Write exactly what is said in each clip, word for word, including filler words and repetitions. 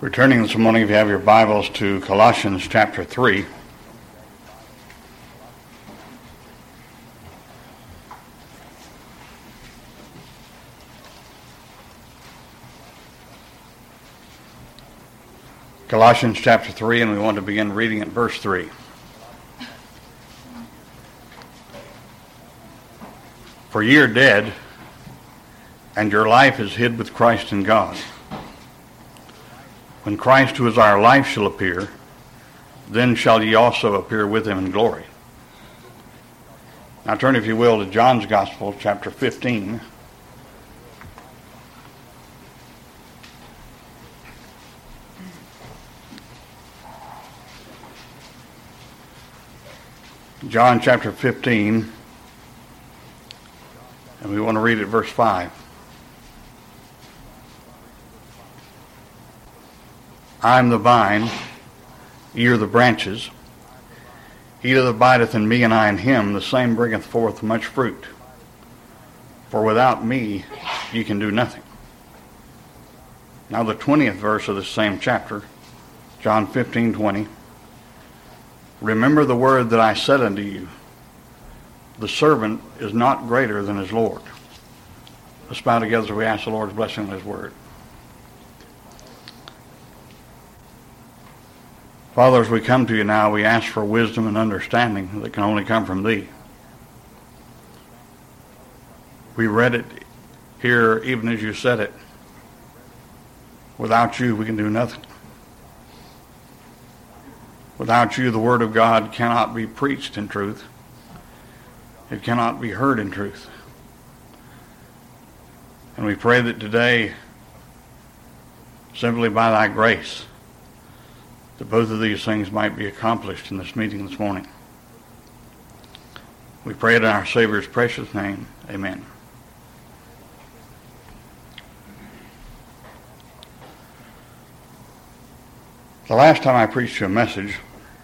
We're turning this morning, if you have your Bibles, to Colossians chapter three. Colossians chapter three, and we want to begin reading at verse three. For ye are dead, and your life is hid with Christ in God. When Christ, who is our life, shall appear, then shall ye also appear with him in glory. Now turn, if you will, to John's Gospel, chapter fifteen. John chapter fifteen, and we want to read at verse five. I am the vine, ye are the branches. He that abideth in me, and I in him, the same bringeth forth much fruit. For without me ye can do nothing. Now the twentieth verse of this same chapter, John fifteen twenty. Remember the word that I said unto you, the servant is not greater than his Lord. Let's bow together as we ask the Lord's blessing on his word. Father, as we come to you now, we ask for wisdom and understanding that can only come from thee. We read it here even as you said it. Without you, we can do nothing. Without you, the word of God cannot be preached in truth. It cannot be heard in truth. And we pray that today, simply by thy grace, that both of these things might be accomplished in this meeting this morning. We pray it in our Savior's precious name. Amen. The last time I preached you a message,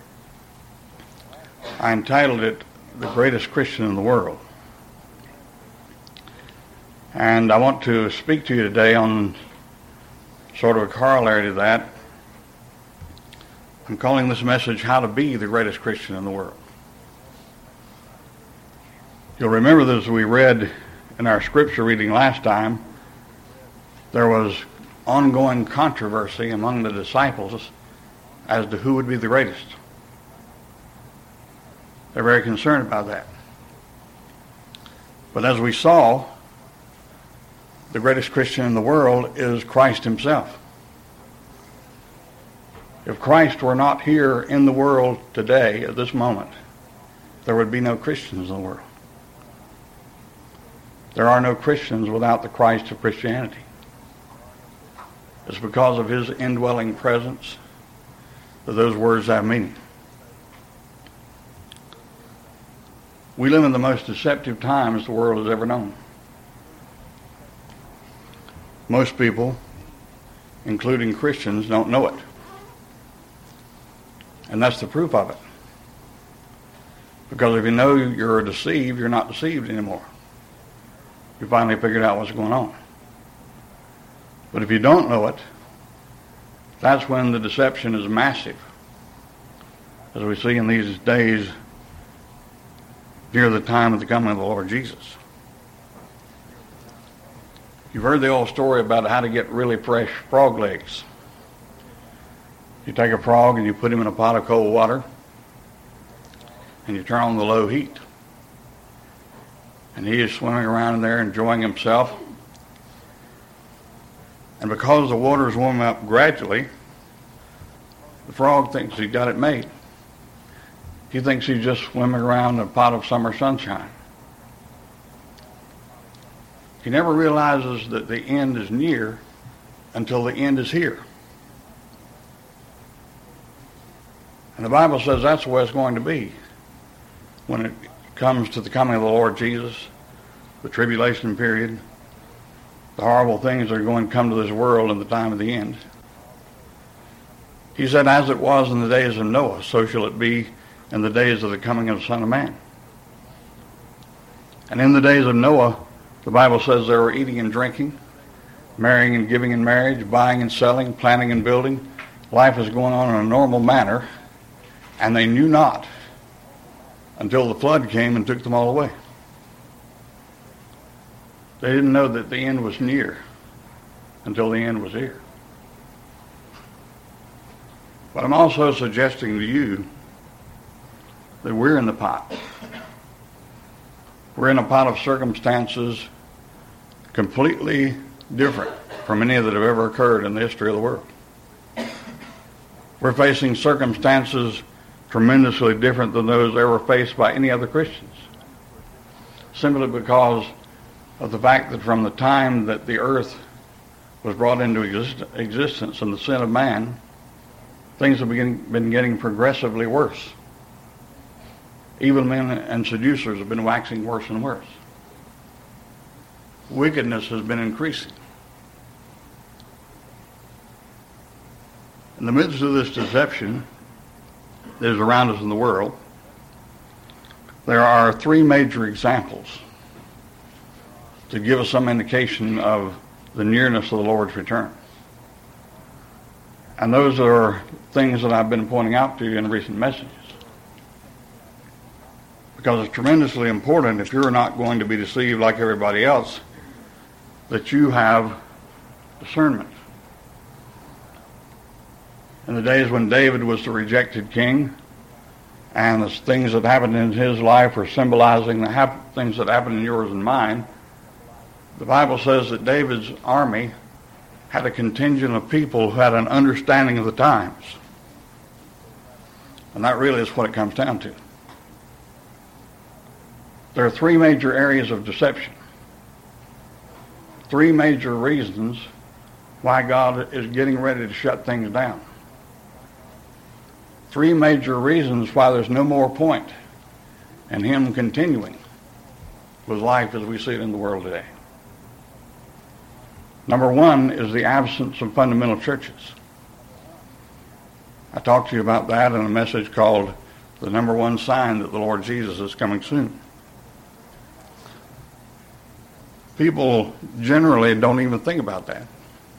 I entitled it, The Greatest Christian in the World. And I want to speak to you today on sort of a corollary to that. I'm calling this message, How to Be the Greatest Christian in the World. You'll remember that as we read in our scripture reading last time, there was ongoing controversy among the disciples as to who would be the greatest. They're very concerned about that. But as we saw, the greatest Christian in the world is Christ himself. If Christ were not here in the world today, at this moment, there would be no Christians in the world. There are no Christians without the Christ of Christianity. It's because of his indwelling presence that those words have meaning. We live in the most deceptive times the world has ever known. Most people, including Christians, don't know it. And that's the proof of it. Because if you know you're deceived, you're not deceived anymore. You finally figured out what's going on. But if you don't know it, that's when the deception is massive. As we see in these days near the time of the coming of the Lord Jesus. You've heard the old story about how to get really fresh frog legs. You take a frog and you put him in a pot of cold water and you turn on the low heat. And he is swimming around in there enjoying himself. And because the water is warming up gradually, the frog thinks he's got it made. He thinks he's just swimming around in a pot of summer sunshine. He never realizes that the end is near until the end is here. And the Bible says that's the way it's going to be when it comes to the coming of the Lord Jesus, the tribulation period, the horrible things that are going to come to this world in the time of the end. He said, as it was in the days of Noah, so shall it be in the days of the coming of the Son of Man. And in the days of Noah, the Bible says they were eating and drinking. marrying and giving in marriage, buying and selling, planting and building. Life is going on in a normal manner, and they knew not until the flood came and took them all away. They didn't know that the end was near until the end was here. But I'm also suggesting to you that we're in the pot. We're in a pot of circumstances completely different from any that have ever occurred in the history of the world. We're facing circumstances tremendously different than those ever faced by any other Christians, simply because of the fact that from the time that the earth was brought into exist- existence and the sin of man, things have been, been getting progressively worse. Evil men and seducers have been waxing worse and worse. Wickedness has been increasing. In the midst of this deception that is around us in the world, there are three major examples to give us some indication of the nearness of the Lord's return. And those are things that I've been pointing out to you in recent messages. Because it's tremendously important, if you're not going to be deceived like everybody else, that you have discernment. In the days when David was the rejected king, and the things that happened in his life are symbolizing the hap- things that happened in yours and mine, the Bible says that David's army had a contingent of people who had an understanding of the times. And that really is what it comes down to. There are three major areas of deception. Three major reasons why God is getting ready to shut things down. Three major reasons why there's no more point in him continuing with life as we see it in the world today. Number one is the absence of fundamental churches. I talked to you about that in a message called The Number One Sign That the Lord Jesus is Coming Soon. People generally don't even think about that.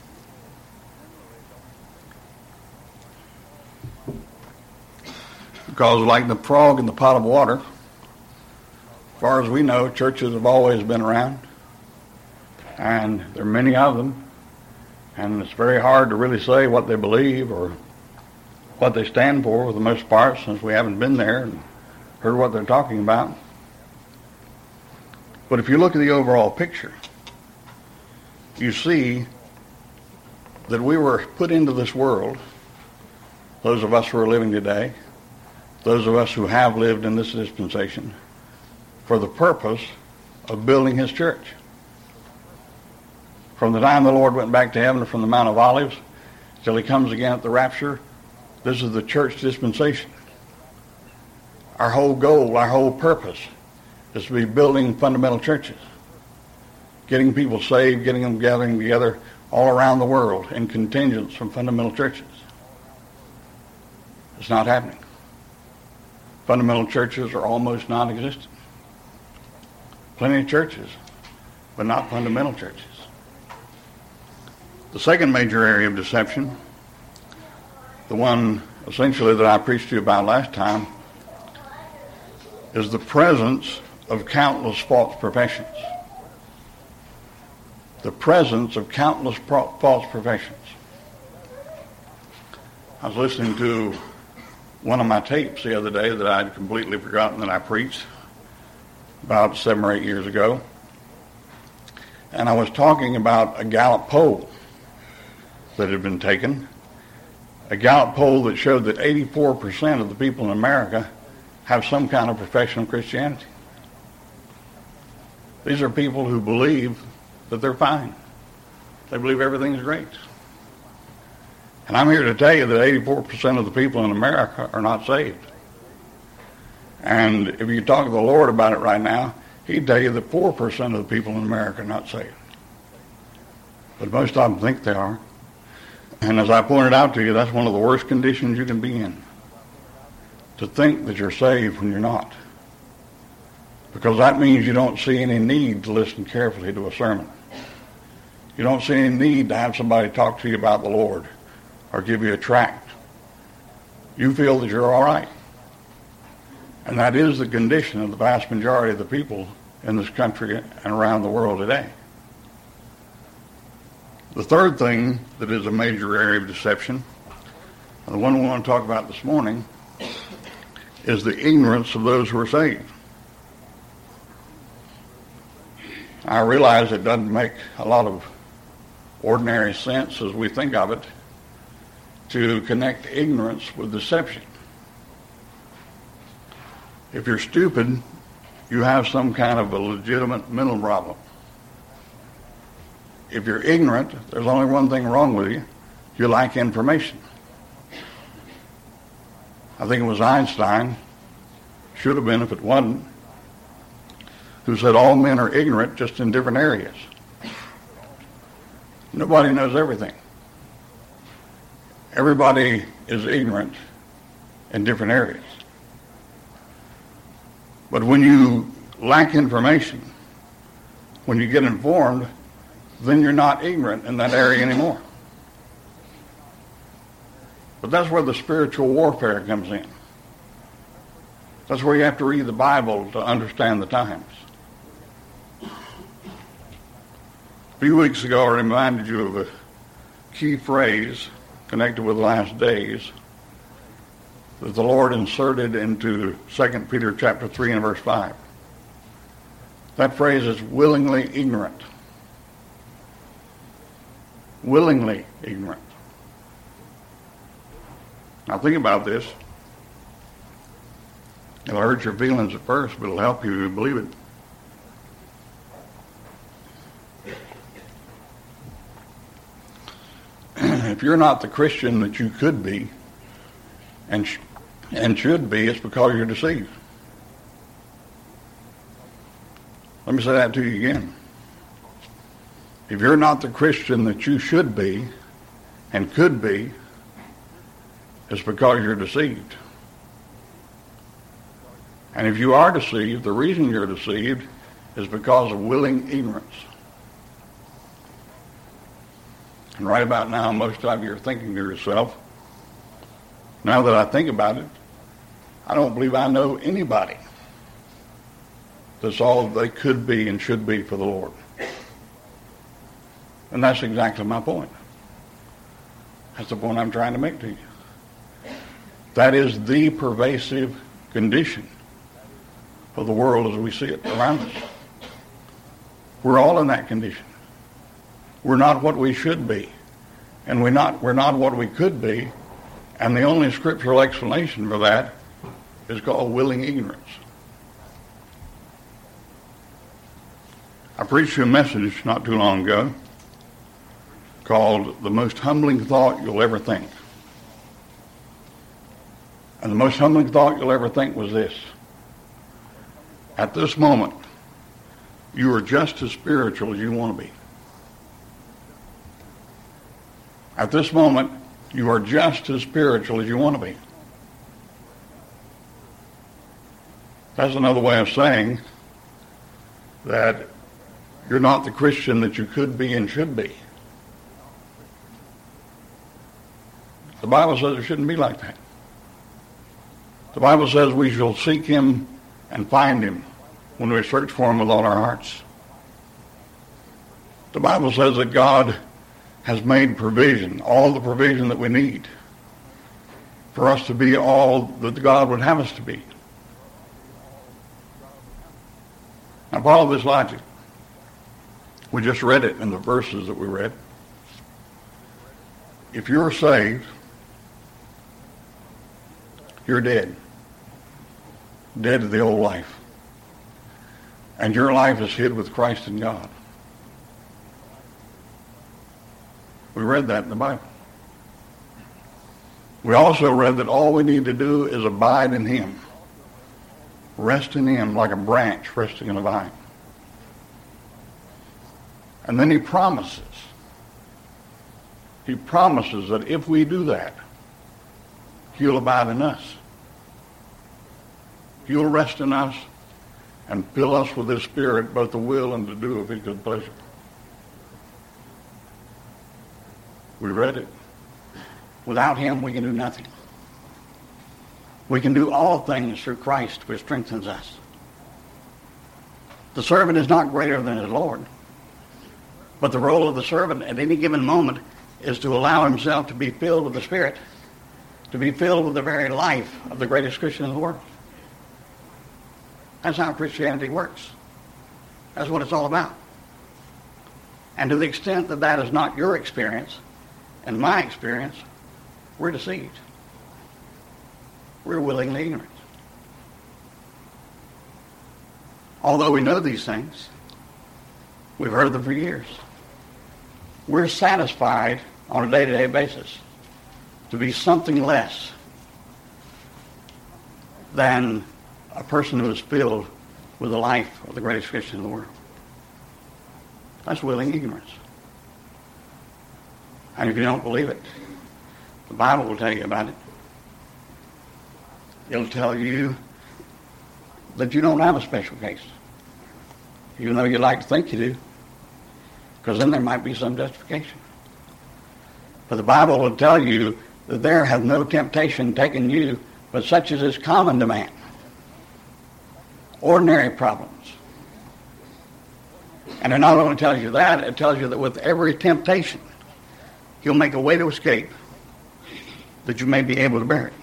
Because like the frog in the pot of water, as far as we know, churches have always been around. And there are many of them. And it's very hard to really say what they believe or what they stand for for the most part, since we haven't been there and heard what they're talking about. But if you look at the overall picture, you see that we were put into this world, those of us who are living today, those of us who have lived in this dispensation, for the purpose of building his church. From the time the Lord went back to heaven from the Mount of Olives till he comes again at the rapture, this is the church dispensation. Our whole goal, our whole purpose is to be building fundamental churches, getting people saved, getting them gathering together all around the world in contingents from fundamental churches. It's not happening. Fundamental churches are almost non-existent. Plenty of churches, but not fundamental churches. The second major area of deception, the one essentially that I preached to you about last time, is the presence of countless false professions. The presence of countless pro- false professions. I was listening to one of my tapes the other day that I'd completely forgotten that I preached about seven or eight years ago. And I was talking about a Gallup poll that had been taken, a Gallup poll that showed that eighty-four percent of the people in America have some kind of professional Christianity. These are people who believe that they're fine. They believe everything's great. And I'm here to tell you that eighty-four percent of the people in America are not saved. And if you talk to the Lord about it right now, he'd tell you that four percent of the people in America are not saved. But most of them think they are. And as I pointed out to you, that's one of the worst conditions you can be in. To think that you're saved when you're not. Because that means you don't see any need to listen carefully to a sermon. You don't see any need to have somebody talk to you about the Lord or give you a tract. You feel that you're all right. And that is the condition of the vast majority of the people in this country and around the world today. The third thing that is a major area of deception, and the one we want to talk about this morning, is the ignorance of those who are saved. I realize it doesn't make a lot of ordinary sense as we think of it to connect ignorance with deception. If you're stupid, you have some kind of a legitimate mental problem. If you're ignorant, there's only one thing wrong with you. You lack information. I think it was Einstein, should have been if it wasn't, who said all men are ignorant just in different areas. Nobody knows everything. Everybody is ignorant in different areas. But when you lack information, when you get informed, then you're not ignorant in that area anymore. But that's where the spiritual warfare comes in. That's where you have to read the Bible to understand the times. A few weeks ago, I reminded you of a key phrase connected with the last days that the Lord inserted into Second Peter chapter three and verse five. That phrase is willingly ignorant. Willingly ignorant. Now think about this. It'll hurt your feelings at first, but it'll help you to believe it. If you're not the Christian that you could be and sh- and should be, it's because you're deceived. Let me say that to you again. If you're not the Christian that you should be and could be, it's because you're deceived. And if you are deceived, the reason you're deceived is because of willing ignorance. And right about now, most of you are thinking to yourself, now that I think about it, I don't believe I know anybody that's all they could be and should be for the Lord. And that's exactly my point. That's the point I'm trying to make to you. That is the pervasive condition of the world as we see it around us. We're all in that condition. We're not what we should be. And we're not, we're not what we could be. And the only scriptural explanation for that is called willing ignorance. I preached you a message not too long ago called The Most Humbling Thought You'll Ever Think. And the most humbling thought you'll ever think was this. At this moment, you are just as spiritual as you want to be. At this moment, you are just as spiritual as you want to be. That's another way of saying that you're not the Christian that you could be and should be. The Bible says it shouldn't be like that. The Bible says we shall seek him and find him when we search for him with all our hearts. The Bible says that God has made provision, all the provision that we need for us to be all that God would have us to be. Now follow this logic. We just read it in the verses that we read. If you're saved, you're dead. Dead to the old life. And your life is hid with Christ in God. We read that in the Bible. We also read that all we need to do is abide in him. Rest in him like a branch resting in a vine. And then he promises. He promises that if we do that, he'll abide in us. He'll rest in us and fill us with his Spirit, both the will and to do of his good pleasure. We read it. Without him, we can do nothing. We can do all things through Christ, which strengthens us. The servant is not greater than his Lord. But the role of the servant at any given moment is to allow himself to be filled with the Spirit, to be filled with the very life of the greatest Christian in the world. That's how Christianity works. That's what it's all about. And to the extent that that is not your experience and my experience, we're deceived. We're willingly ignorant. Although we know these things, we've heard them for years. We're satisfied on a day-to-day basis to be something less than a person who is filled with the life of the greatest Christian in the world. That's willing ignorance. And if you don't believe it, the Bible will tell you about it. It'll tell you that you don't have a special case, even though you'd like to think you do, because then there might be some justification. But the Bible will tell you that there hath no temptation taken you, but such as is common to man. Ordinary problems. And it not only tells you that, it tells you that with every temptation, he'll make a way to escape that you may be able to bear it.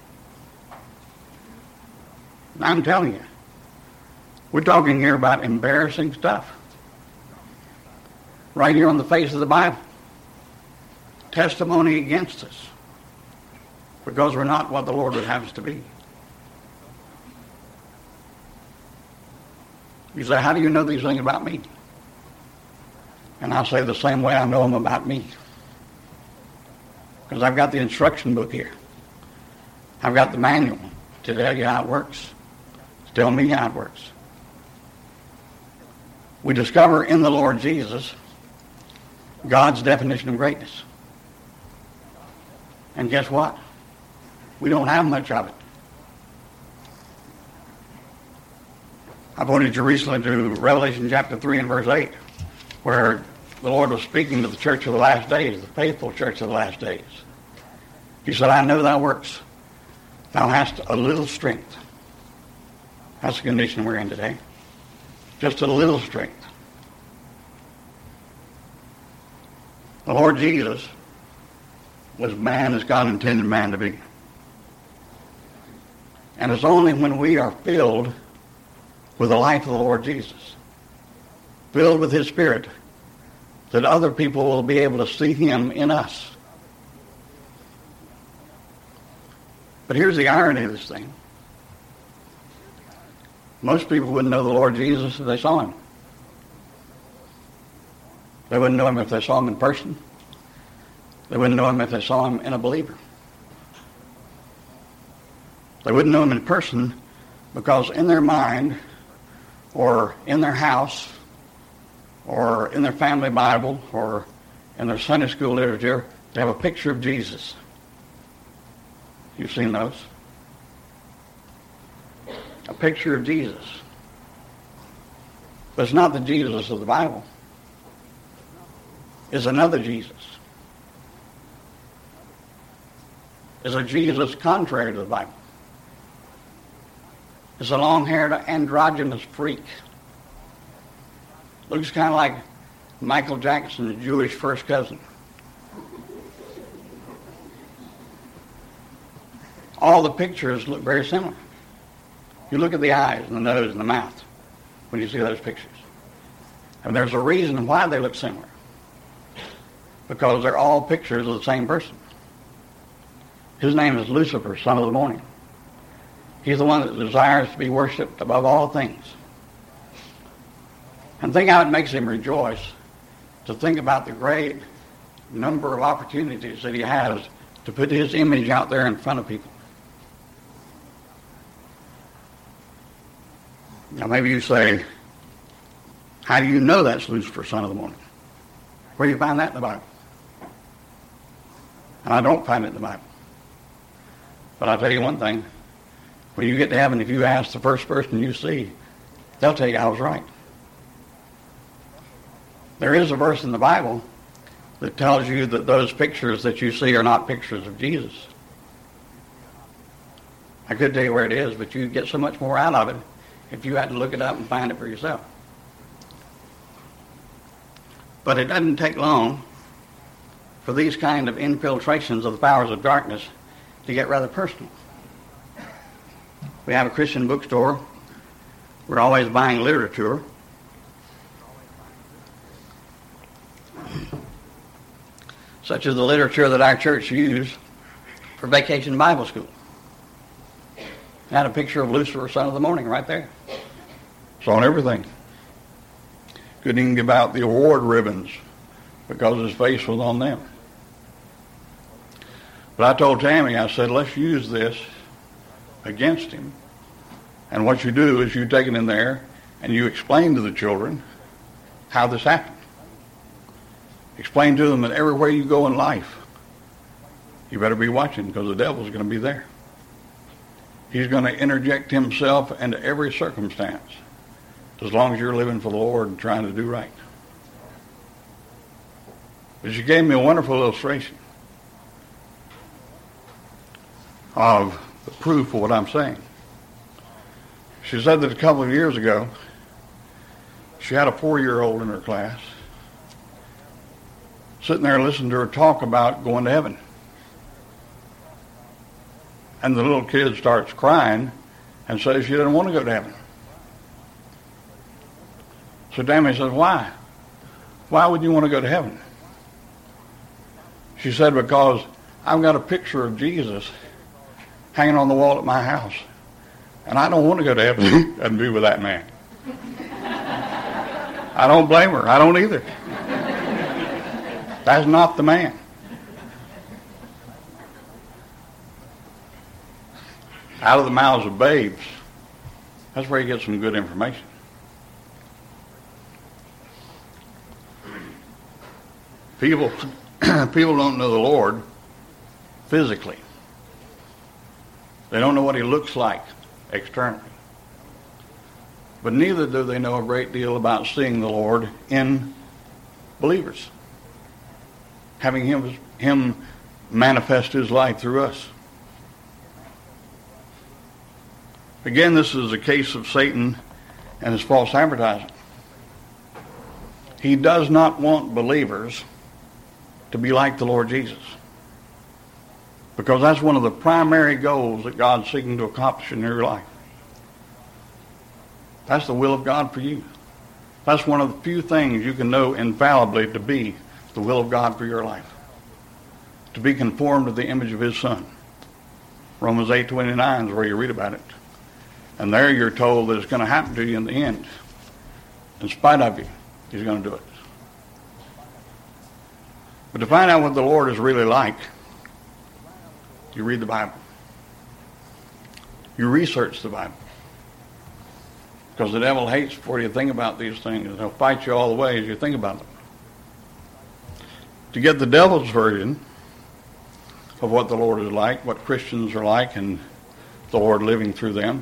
Now I'm telling you, we're talking here about embarrassing stuff. Right here on the face of the Bible. Testimony against us. Because we're not what the Lord would have us to be. You say, how do you know these things about me? And I'll say the same way I know them about me. Because I've got the instruction book here. I've got the manual to tell you how it works. To tell me how it works. We discover in the Lord Jesus God's definition of greatness. And guess what? We don't have much of it. I pointed you recently to Revelation chapter three and verse eight, where the Lord was speaking to the church of the last days, the faithful church of the last days. He said, I know thy works. Thou hast a little strength. That's the condition we're in today. Just a little strength. The Lord Jesus was man as God intended man to be. And it's only when we are filled with the life of the Lord Jesus, filled with his Spirit, that other people will be able to see him in us. But here's the irony of this thing. Most people wouldn't know the Lord Jesus if they saw him. They wouldn't know him if they saw him in person. They wouldn't know him if they saw him in a believer. They wouldn't know him in person because in their mind or in their house or in their family Bible or in their Sunday school literature, they have a picture of Jesus. You've seen those. A picture of Jesus. But it's not the Jesus of the Bible. It's another Jesus. It's a Jesus contrary to the Bible. It's a long-haired androgynous freak. Looks kind of like Michael Jackson's Jewish first cousin. All the pictures look very similar. You look at the eyes and the nose and the mouth when you see those pictures. And there's a reason why they look similar. Because they're all pictures of the same person. His name is Lucifer, son of the morning. He's the one that desires to be worshipped above all things. And think how it makes him rejoice to think about the great number of opportunities that he has to put his image out there in front of people. Now maybe you say, how do you know that's Lucifer, son of the morning? Where do you find that in the Bible? And I don't find it in the Bible. But I'll tell you one thing. When you get to heaven, if you ask the first person you see, they'll tell you I was right. There is a verse in the Bible that tells you that those pictures that you see are not pictures of Jesus. I could tell you where it is, but you get so much more out of it if you had to look it up and find it for yourself. But it doesn't take long for these kind of infiltrations of the powers of darkness to get rather personal. We have a Christian bookstore. We're always buying literature. Such as the literature that our church used for Vacation Bible School. It had a picture of Lucifer, son of the morning, right there. It's on everything. Couldn't even give out the award ribbons because his face was on them. But I told Tammy, I said, let's use this against him. And what you do is you take it in there and you explain to the children how this happened. Explain to them that everywhere you go in life, you better be watching because the devil's going to be there. He's going to interject himself into every circumstance as long as you're living for the Lord and trying to do right. But she gave me a wonderful illustration of the proof of what I'm saying. She said that a couple of years ago, she had a four-year-old in her class sitting there listening to her talk about going to heaven. And the little kid starts crying and says she doesn't want to go to heaven. So Tammy says, why? Why would you want to go to heaven? She said, because I've got a picture of Jesus hanging on the wall at my house. And I don't want to go to heaven and be with that man. I don't blame her. I don't either. That's not the man. Out of the mouths of babes, that's where you get some good information. People, people don't know the Lord physically. They don't know what he looks like externally. But neither do they know a great deal about seeing the Lord in believers. Having him, him manifest his life through us. Again, this is a case of Satan and his false advertising. He does not want believers to be like the Lord Jesus. Because that's one of the primary goals that God's seeking to accomplish in your life. That's the will of God for you. That's one of the few things you can know infallibly to be the will of God for your life. To be conformed to the image of his Son. Romans eight twenty-nine is where you read about it. And there you're told that it's going to happen to you in the end. In spite of you, he's going to do it. But to find out what the Lord is really like, you read the Bible. You research the Bible. Because the devil hates before you think about these things. He'll fight you all the way as you think about them. To get the devil's version of what the Lord is like, what Christians are like, and the Lord living through them.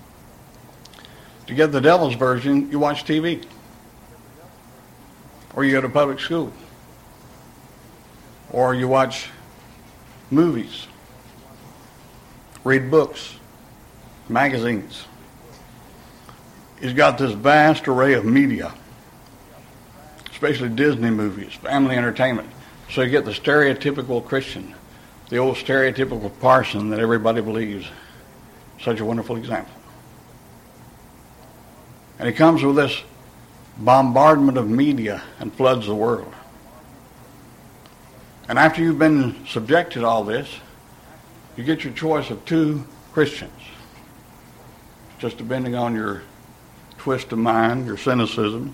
To get the devil's version, you watch T V. Or you go to public school. Or you watch movies. Read books. Magazines. He's got this vast array of media. Especially Disney movies, family entertainment. So you get the stereotypical Christian. The old stereotypical parson that everybody believes. Such a wonderful example. And he comes with this bombardment of media and floods the world. And after you've been subjected to all this, you get your choice of two Christians. Just depending on your twist of mind, your cynicism.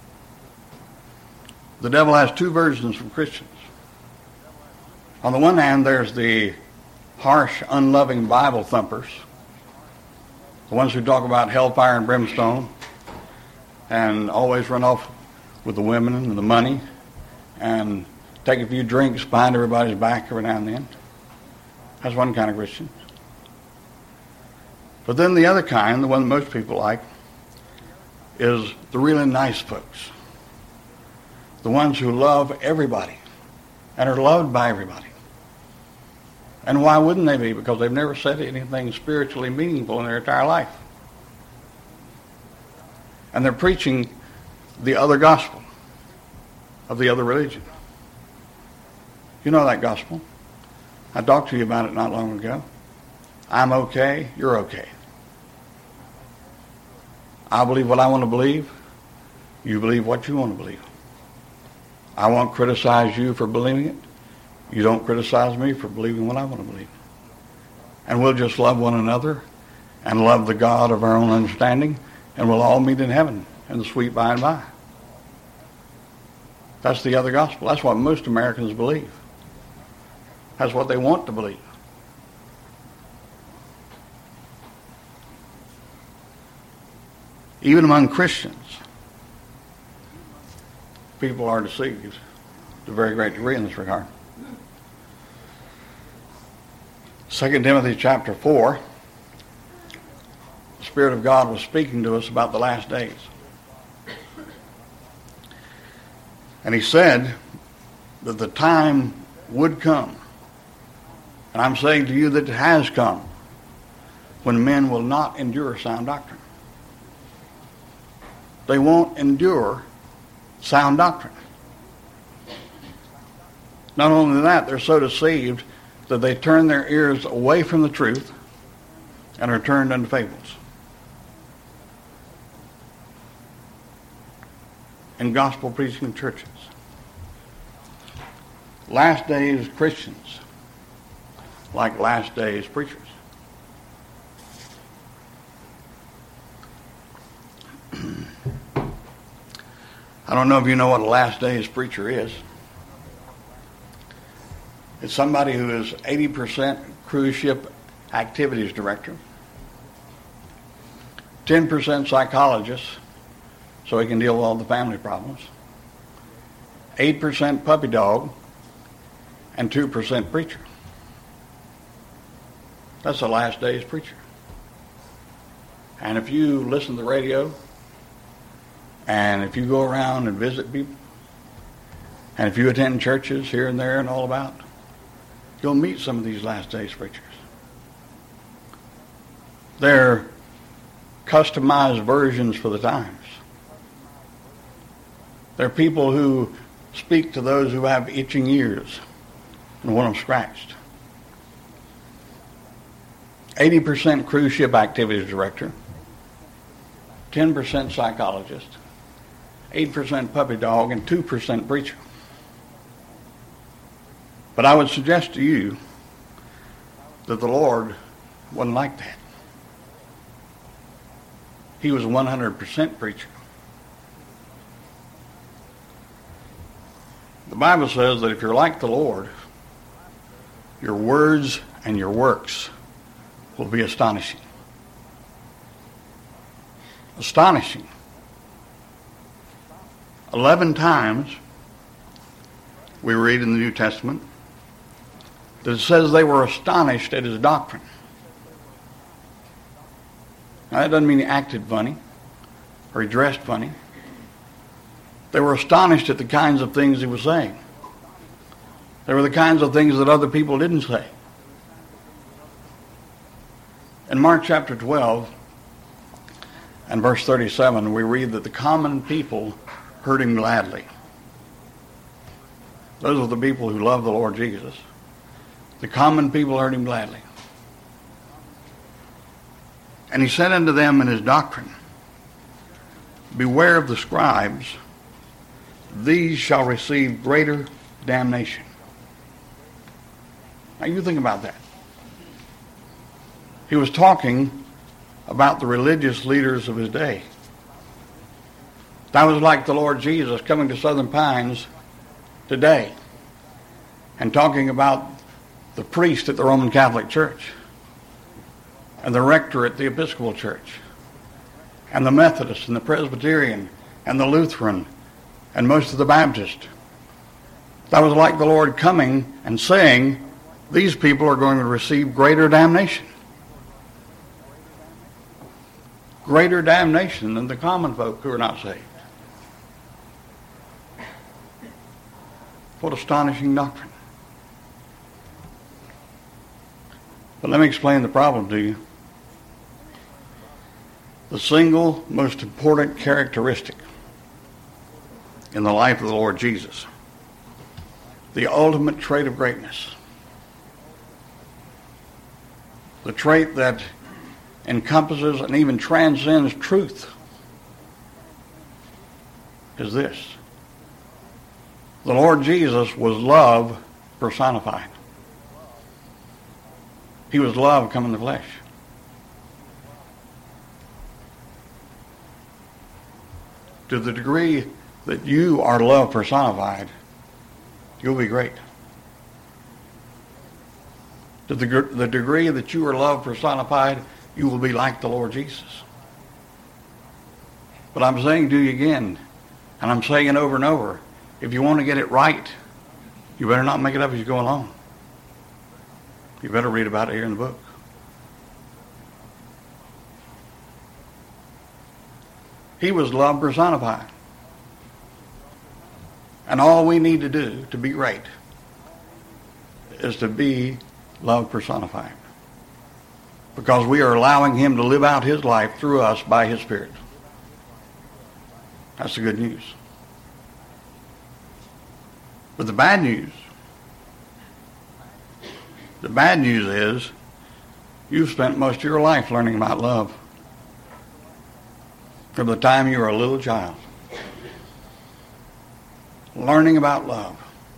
The devil has two versions of Christians. On the one hand, there's the harsh, unloving Bible thumpers. The ones who talk about hellfire and brimstone and always run off with the women and the money and take a few drinks behind everybody's back every now and then. That's one kind of Christian. But then the other kind, the one that most people like, is the really nice folks. The ones who love everybody and are loved by everybody. And why wouldn't they be? Because they've never said anything spiritually meaningful in their entire life. And they're preaching the other gospel of the other religion. You know that gospel. I talked to you about it not long ago. I'm okay, you're okay. I believe what I want to believe. You believe what you want to believe. I won't criticize you for believing it. You don't criticize me for believing what I want to believe. And we'll just love one another and love the God of our own understanding, and we'll all meet in heaven in the sweet by and by. That's the other gospel. That's what most Americans believe. That's what they want to believe. Even among Christians, people are deceived to a very great degree in this regard. Second Timothy chapter four, the Spirit of God was speaking to us about the last days. And he said that the time would come, and I'm saying to you that it has come, when men will not endure sound doctrine. They won't endure sound doctrine. Not only that, they're so deceived that they turn their ears away from the truth and are turned unto fables. In gospel preaching churches. Last days Christians, like last days preachers. I don't know if you know what a last days preacher is. It's somebody who is eighty percent cruise ship activities director, ten percent psychologist, so he can deal with all the family problems, eight percent puppy dog, and two percent preacher. That's the last days preacher. And if you listen to the radio, and if you go around and visit people, and if you attend churches here and there and all about, you'll meet some of these last days preachers. They're customized versions for the times. They're people who speak to those who have itching ears and want them scratched. eighty percent cruise ship activities director, ten percent psychologist, eight percent puppy dog, and two percent preacher. But I would suggest to you that the Lord wasn't like that. He was a one hundred percent preacher. The Bible says that if you're like the Lord, your words and your works will be astonishing. Astonishing. Eleven times we read in the New Testament that it says they were astonished at his doctrine. Now that doesn't mean he acted funny or he dressed funny. They were astonished at the kinds of things he was saying. They were the kinds of things that other people didn't say. In Mark chapter twelve and verse thirty-seven, we read that the common people heard him gladly. Those are the people who love the Lord Jesus. The common people heard him gladly. And he said unto them in his doctrine, beware of the scribes, these shall receive greater damnation. Now you think about that. He was talking about the religious leaders of his day. That was like the Lord Jesus coming to Southern Pines today and talking about the priest at the Roman Catholic Church and the rector at the Episcopal Church and the Methodist and the Presbyterian and the Lutheran and most of the Baptist. That was like the Lord coming and saying, these people are going to receive greater damnation. Greater damnation than the common folk who are not saved. What astonishing doctrine. But let me explain the problem to you. The single most important characteristic in the life of the Lord Jesus, the ultimate trait of greatness, the trait that encompasses and even transcends truth, is this. The Lord Jesus was love personified. He was love come in the flesh. To the degree that you are love personified, you'll be great. To the, the degree that you are love personified, you will be like the Lord Jesus. But I'm saying to you again, and I'm saying it over and over, if you want to get it right, you better not make it up as you go along. You better read about it here in the book. He was love personified. And all we need to do to be great is to be love personified. Because we are allowing him to live out his life through us by his Spirit. That's the good news. But the bad news, the bad news is you've spent most of your life learning about love. From the time you were a little child. Learning about love.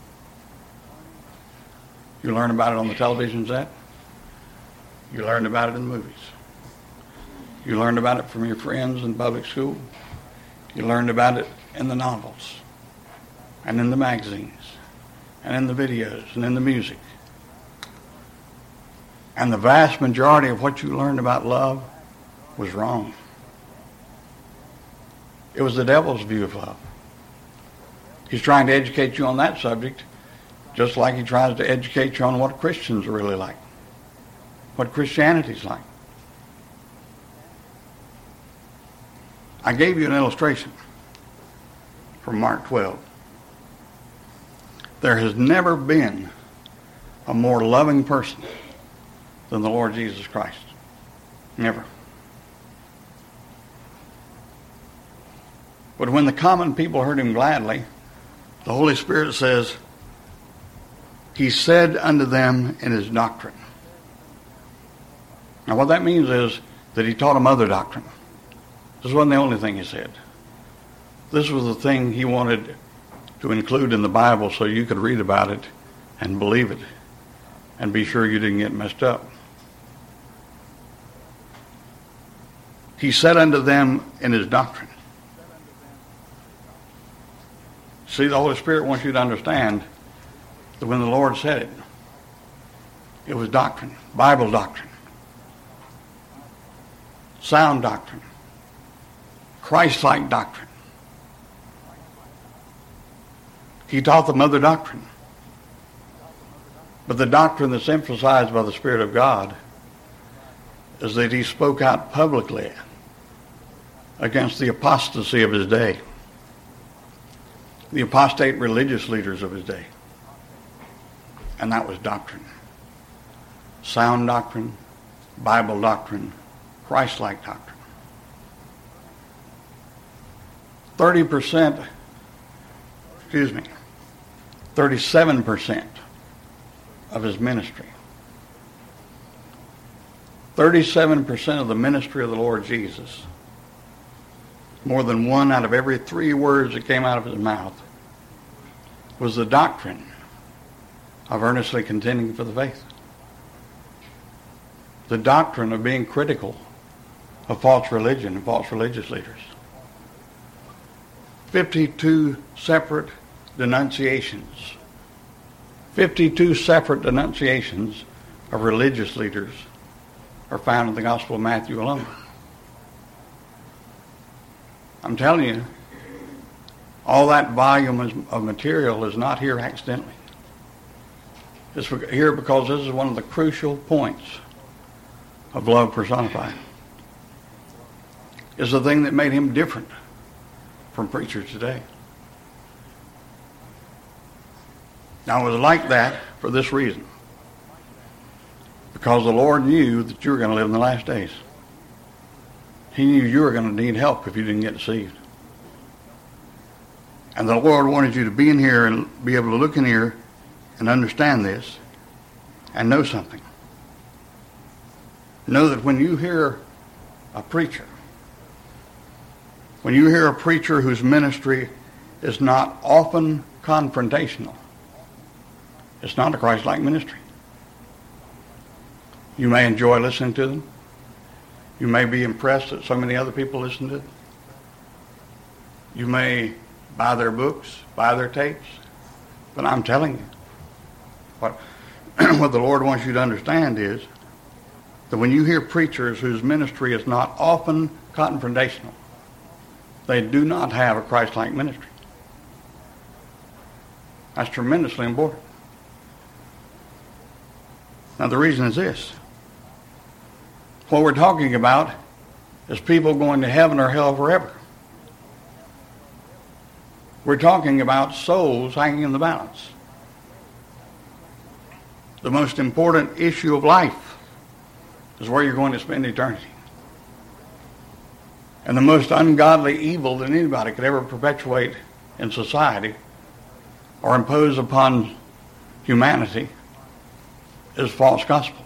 You learn about it on the television set. You learned about it in the movies. You learned about it from your friends in public school. You learned about it in the novels and in the magazines and in the videos and in the music. And the vast majority of what you learned about love was wrong. It was the devil's view of love. He's trying to educate you on that subject, just like he tries to educate you on what Christians are really like, what Christianity's like. I gave you an illustration from Mark twelve. There has never been a more loving person than the Lord Jesus Christ. Never. But when the common people heard him gladly, the Holy Spirit says, he said unto them in his doctrine. Now what that means is that he taught them other doctrine. This wasn't the only thing he said. This was the thing he wanted to include in the Bible so you could read about it and believe it and be sure you didn't get messed up. He said unto them in his doctrine. See, the Holy Spirit wants you to understand that when the Lord said it, it was doctrine, Bible doctrine, sound doctrine, Christ-like doctrine. He taught them other doctrine. But the doctrine that's emphasized by the Spirit of God is that he spoke out publicly against the apostasy of his day. The apostate religious leaders of his day. And that was doctrine. Sound doctrine, Bible doctrine, Christ-like doctrine. thirty percent, excuse me, thirty-seven percent of his ministry. thirty-seven percent of the ministry of the Lord Jesus, more than one out of every three words that came out of his mouth, was the doctrine of earnestly contending for the faith. The doctrine of being critical of false religion and false religious leaders. fifty-two separate denunciations. fifty-two separate denunciations of religious leaders are found in the Gospel of Matthew alone. I'm telling you, all that volume of material is not here accidentally. It's here because this is one of the crucial points of love personified. It's the thing that made him different from preachers today. Now, it was like that for this reason. Because the Lord knew that you were going to live in the last days. He knew you were going to need help if you didn't get deceived. And the Lord wanted you to be in here and be able to look in here and understand this and know something. Know that when you hear a preacher, when you hear a preacher whose ministry is not often confrontational, it's not a Christ-like ministry. You may enjoy listening to them. You may be impressed that so many other people listen to them. You may buy their books, buy their tapes. But I'm telling you, what, what the Lord wants you to understand is that when you hear preachers whose ministry is not often confrontational, they do not have a Christ-like ministry. That's tremendously important. Now, the reason is this. What we're talking about is people going to heaven or hell forever. We're talking about souls hanging in the balance. The most important issue of life is where you're going to spend eternity. And the most ungodly evil that anybody could ever perpetuate in society or impose upon humanity is false gospel.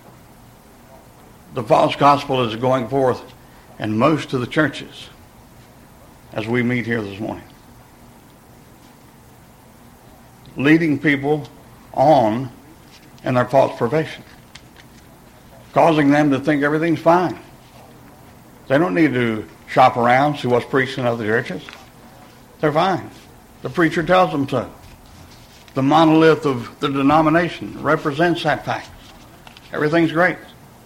The false gospel is going forth in most of the churches as we meet here this morning, leading people on in their false profession, causing them to think everything's fine. They don't need to shop around, see what's preached in other churches. They're fine. The preacher tells them so. The monolith of the denomination represents that fact. Everything's great.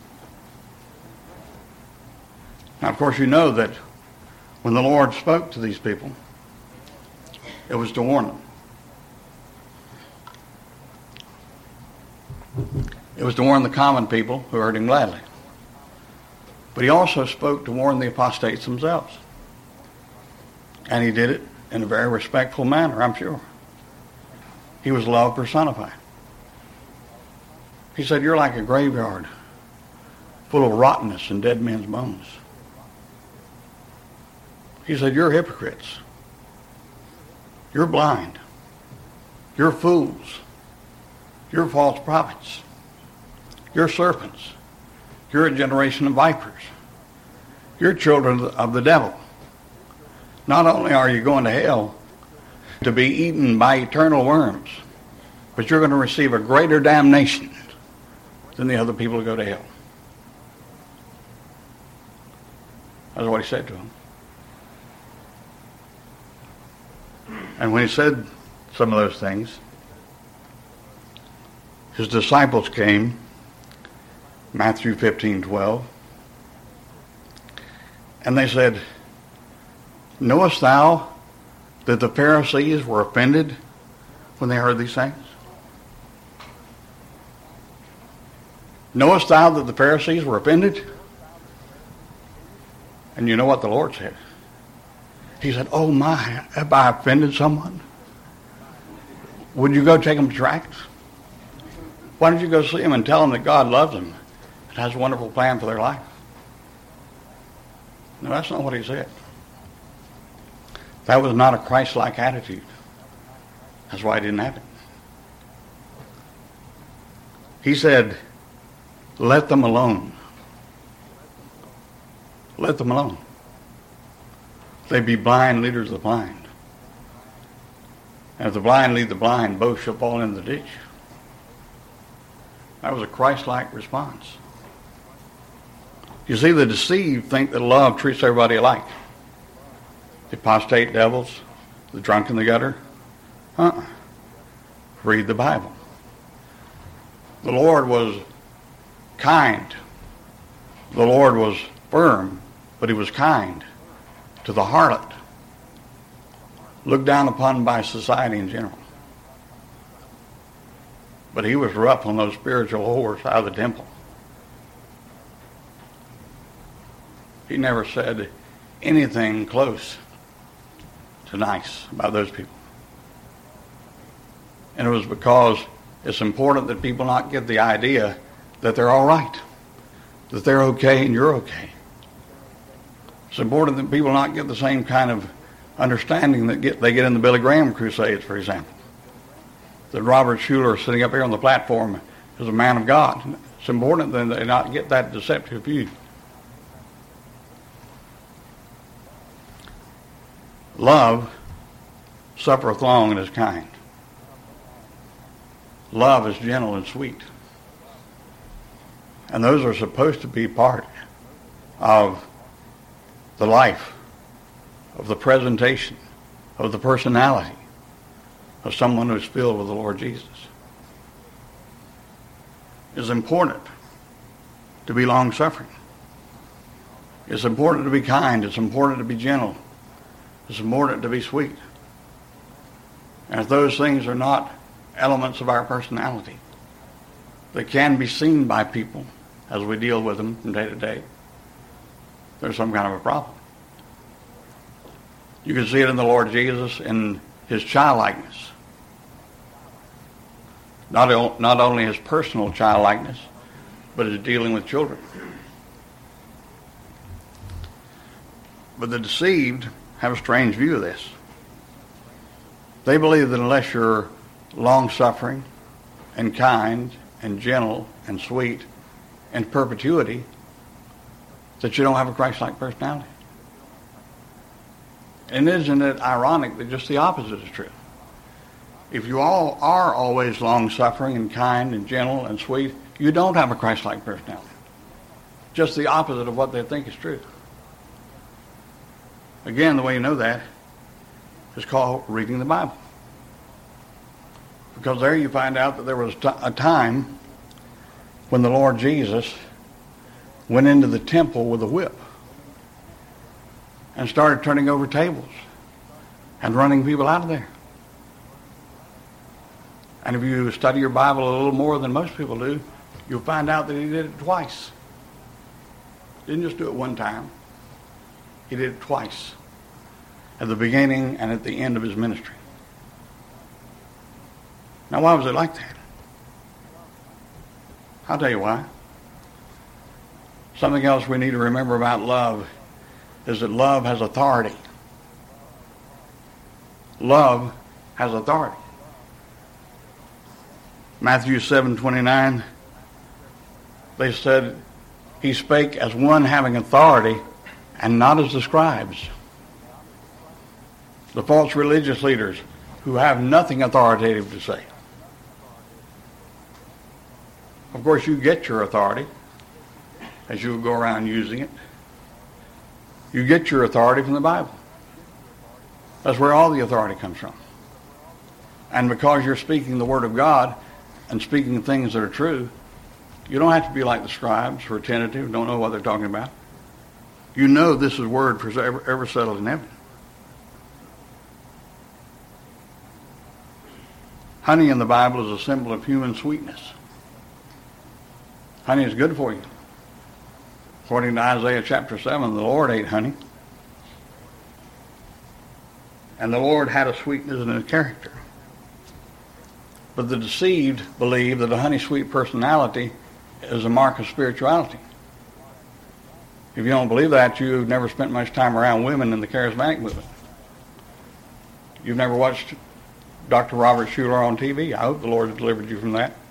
Now, of course, you know that when the Lord spoke to these people, it was to warn them. It was to warn the common people who heard him gladly. But he also spoke to warn the apostates themselves. And he did it in a very respectful manner, I'm sure. He was love personified. He said, you're like a graveyard full of rottenness and dead men's bones. He said, you're hypocrites. You're blind. You're fools. You're false prophets. You're serpents. You're a generation of vipers. You're children of the devil. Not only are you going to hell to be eaten by eternal worms, but you're going to receive a greater damnation than the other people who go to hell. That's what he said to them. And when he said some of those things, his disciples came, Matthew fifteen twelve, and they said, knowest thou that the Pharisees were offended when they heard these things? Knowest thou that the Pharisees were offended? And you know what the Lord said? He said, oh my, have I offended someone? Would you go take them to tracts? Why don't you go see them and tell them that God loves them and has a wonderful plan for their life? No, that's not what he said. That was not a Christ-like attitude. That's why it didn't happen. He said, let them alone. Let them alone. They be blind leaders of the blind. And if the blind lead the blind, both shall fall in the ditch. That was a Christ-like response. You see, the deceived think that love treats everybody alike. The apostate devils, the drunk in the gutter. Uh-uh. Read the Bible. The Lord was kind. The Lord was firm, but he was kind to the harlot, looked down upon by society in general. But he was rough on those spiritual whores out of the temple. He never said anything close to nice about those people. And it was because it's important that people not get the idea that they're all right, that they're okay and you're okay. It's important that people not get the same kind of understanding that get, they get in the Billy Graham crusades, for example. That Robert Schuller sitting up here on the platform is a man of God. It's important that they not get that deceptive view. Love suffereth long and is kind. Love is gentle and sweet. And those are supposed to be part of the life, of the presentation, of the personality of someone who is filled with the Lord Jesus. It's important to be long-suffering. It's important to be kind. It's important to be gentle. It's important to be sweet. And if those things are not elements of our personality that can be seen by people as we deal with them from day to day, there's some kind of a problem. You can see it in the Lord Jesus in his childlikeness. Not, not only his personal childlikeness, but his dealing with children. But the deceived have a strange view of this. They believe that unless you're long-suffering and kind and gentle and sweet and perpetuity, that you don't have a Christ-like personality. And isn't it ironic that just the opposite is true? If you all are always long-suffering and kind and gentle and sweet, you don't have a Christ-like personality. Just the opposite of what they think is true. Again, the way you know that is called reading the Bible. Because there you find out that there was a time when the Lord Jesus went into the temple with a whip and started turning over tables and running people out of there. And if you study your Bible a little more than most people do, you'll find out that he did it twice. He didn't just do it one time. He did it twice. At the beginning and at the end of his ministry. Now, why was it like that? I'll tell you why. Something else we need to remember about love is that love has authority. Love has authority. Matthew seven twenty-nine, they said, he spake as one having authority and not as the scribes. The false religious leaders who have nothing authoritative to say. Of course, you get your authority as you go around using it. You get your authority from the Bible. That's where all the authority comes from. And because you're speaking the Word of God and speaking things that are true, you don't have to be like the scribes who are tentative, don't know what they're talking about. You know this is word for ever, ever settled in heaven. Honey in the Bible is a symbol of human sweetness. Honey is good for you. According to Isaiah chapter seven, the Lord ate honey. And the Lord had a sweetness in his character. But the deceived believe that a honey-sweet personality is a mark of spirituality. If you don't believe that, you've never spent much time around women in the charismatic movement. You've never watched Doctor Robert Schuller on T V. I hope the Lord has delivered you from that.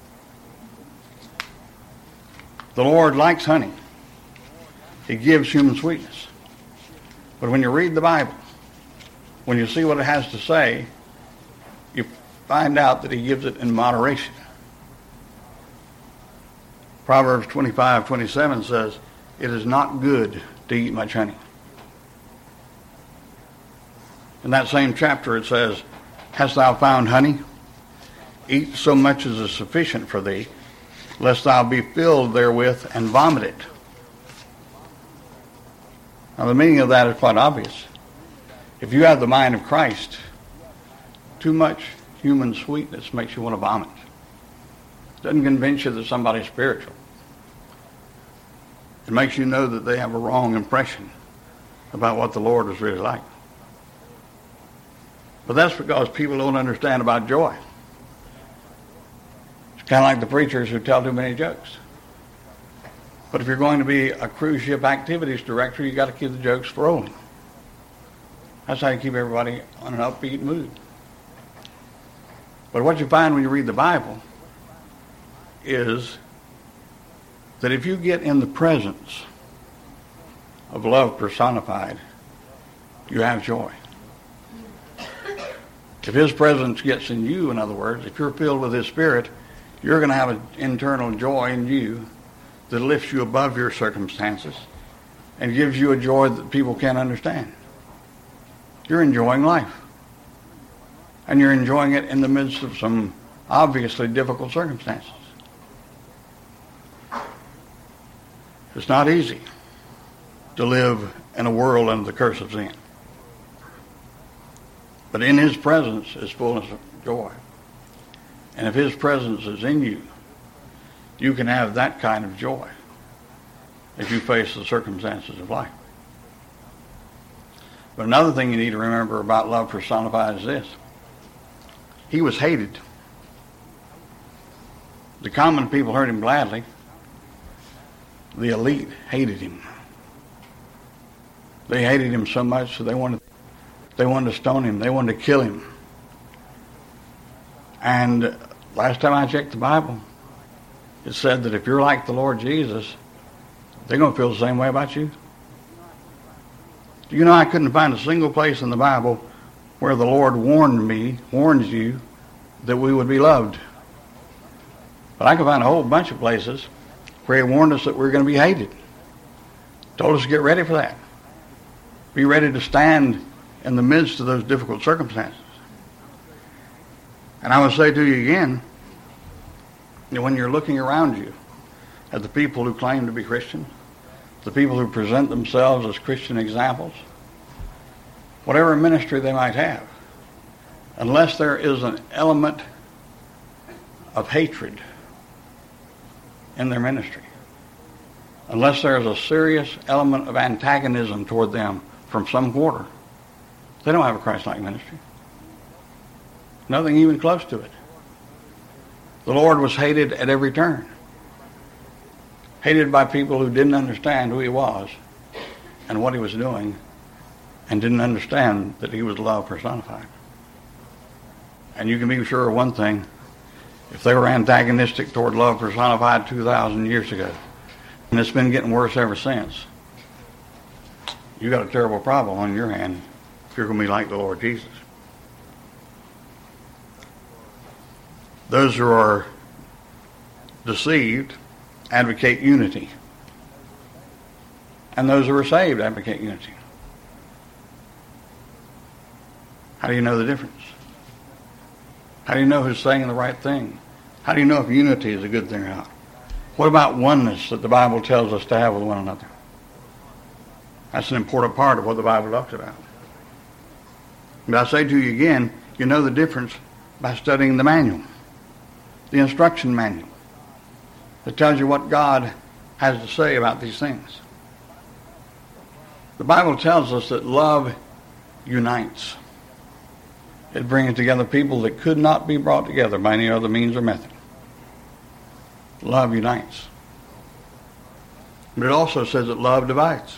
The Lord likes honey. He gives human sweetness. But when you read the Bible, when you see what it has to say, you find out that he gives it in moderation. Proverbs twenty-five twenty-seven says, it is not good to eat much honey. In that same chapter it says, hast thou found honey? Eat so much as is sufficient for thee, lest thou be filled therewith and vomit it. Now the meaning of that is quite obvious. If you have the mind of Christ, too much human sweetness makes you want to vomit. It doesn't convince you that somebody's spiritual. It makes you know that they have a wrong impression about what the Lord is really like. But that's because people don't understand about joy. Kind of like the preachers who tell too many jokes. But if you're going to be a cruise ship activities director, you got to keep the jokes rolling. That's how you keep everybody on an upbeat mood. But what you find when you read the Bible is that if you get in the presence of love personified, you have joy. If his presence gets in you, in other words, if you're filled with his Spirit, you're going to have an internal joy in you that lifts you above your circumstances and gives you a joy that people can't understand. You're enjoying life. And you're enjoying it in the midst of some obviously difficult circumstances. It's not easy to live in a world under the curse of sin. But in his presence is fullness of joy. And if his presence is in you, you can have that kind of joy as you face the circumstances of life. But another thing you need to remember about love personified is this. He was hated. The common people heard him gladly. The elite hated him. They hated him so much so they wanted, they wanted to stone him. They wanted to kill him. And last time I checked the Bible, it said that if you're like the Lord Jesus, they're going to feel the same way about you. Do you know I couldn't find a single place in the Bible where the Lord warned me, warns you, that we would be loved. But I can find a whole bunch of places where he warned us that we're going to be hated. Told us to get ready for that. Be ready to stand in the midst of those difficult circumstances. And I would say to you again, that when you're looking around you at the people who claim to be Christian, the people who present themselves as Christian examples, whatever ministry they might have, unless there is an element of hatred in their ministry, unless there is a serious element of antagonism toward them from some quarter, they don't have a Christ-like ministry. Nothing even close to it. The Lord was hated at every turn. Hated by people who didn't understand who he was and what he was doing, and didn't understand that he was love personified. And you can be sure of one thing, if they were antagonistic toward love personified two thousand years ago, and it's been getting worse ever since, you got a terrible problem on your hand if you're going to be like the Lord Jesus. Those who are deceived advocate unity. And those who are saved advocate unity. How do you know the difference? How do you know who's saying the right thing? How do you know if unity is a good thing or not? What about oneness that the Bible tells us to have with one another? That's an important part of what the Bible talks about. But I say to you again, you know the difference by studying the manual, the instruction manual that tells you what God has to say about these things. The Bible tells us that love unites. It brings together people that could not be brought together by any other means or method. Love unites. But it also says that love divides.